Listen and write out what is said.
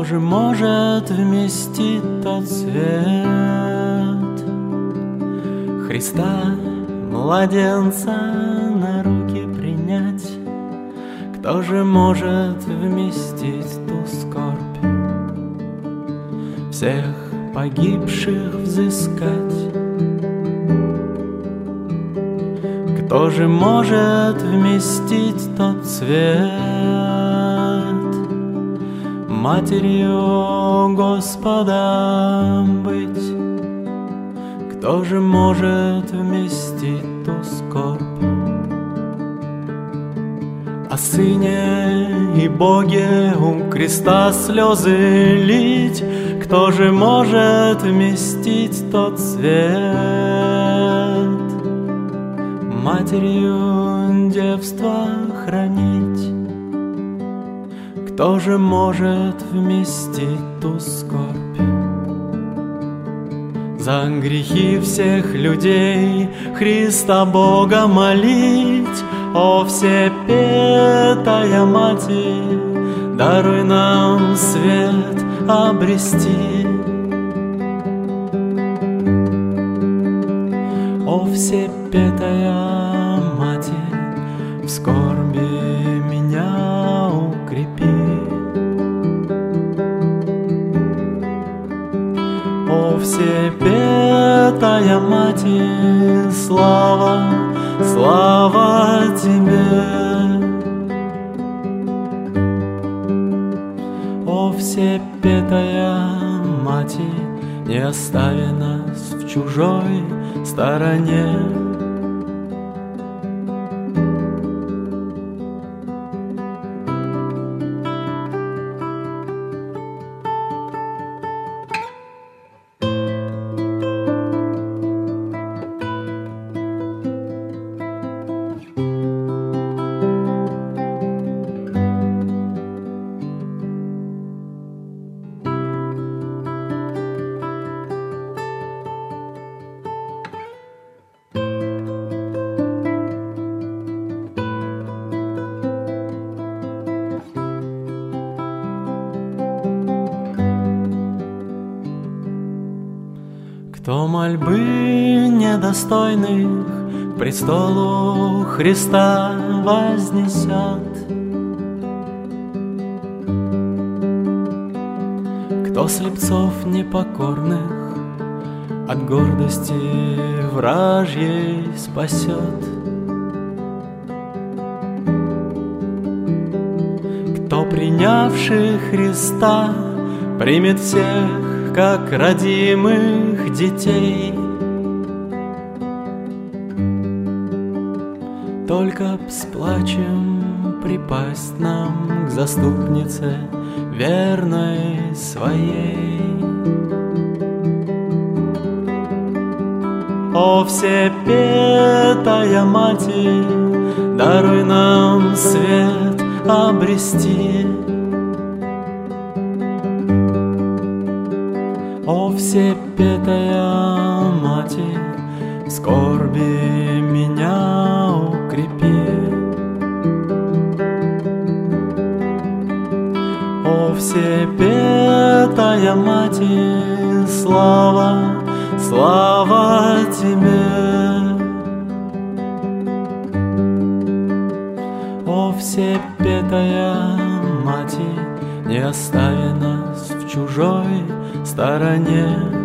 Кто же может вместить тот свет? Христа, младенца, на руки принять? Кто же может вместить ту скорбь? Всех погибших взыскать? Кто же может вместить тот цвет? Матерью Господа быть? Кто же может вместить ту скорбь? О Сыне и Боге у креста слезы лить? Кто же может вместить тот свет? Матерью девства хранить? Кто же может вместить ту скорбь? За грехи всех людей Христа Бога молить? О всепетая Матерь, даруй нам свет обрести. О всепетая Матерь, в скорби меня укрепи. О всепетая Матерь, слава, слава Тебе. О всепетая Матерь, не остави нас в чужой стороне. Кто мольбы недостойных к престолу Христа вознесет? Кто слепцов непокорных от гордости вражьей спасет? Кто, принявший Христа, примет всех как родимых детей? Только б с плачем припасть нам к заступнице верной своей. О всепетая Матерь, даруй нам свет обрести. О всепетая Матерь, в скорби меня укрепи. О всепетая Матерь, слава, слава Тебе. О всепетая Матерь, не остави нас в чужой стороне.